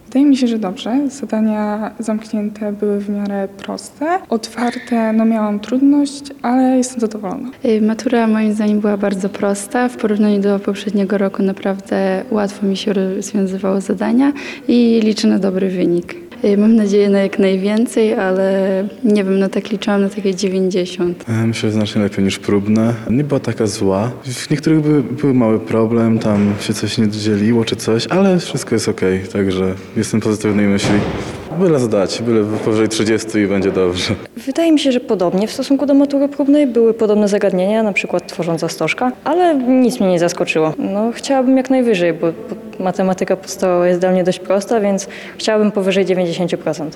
Wydaje mi się, że dobrze. Zadania zamknięte były w miarę proste. Otwarte, no miałam trudność, ale jestem zadowolona. Matura moim zdaniem była bardzo prosta. W porównaniu do poprzedniego roku naprawdę łatwo mi się rozwiązywało zadania i liczę na dobry wynik. Mam nadzieję na jak najwięcej, ale nie wiem, no tak liczyłam na takie 90. Myślę, że znacznie lepiej niż próbne. Nie była taka zła. W niektórych był mały problem, tam się coś nie dzieliło czy coś, ale wszystko jest okej, także jestem pozytywnej myśli. Byle zdać, byle powyżej 30 i będzie dobrze. Wydaje mi się, że podobnie w stosunku do matury próbnej były podobne zagadnienia, na przykład tworząca stożka, ale nic mnie nie zaskoczyło. No, chciałabym jak najwyżej, bo matematyka podstawowa jest dla mnie dość prosta, więc chciałabym powyżej 90%.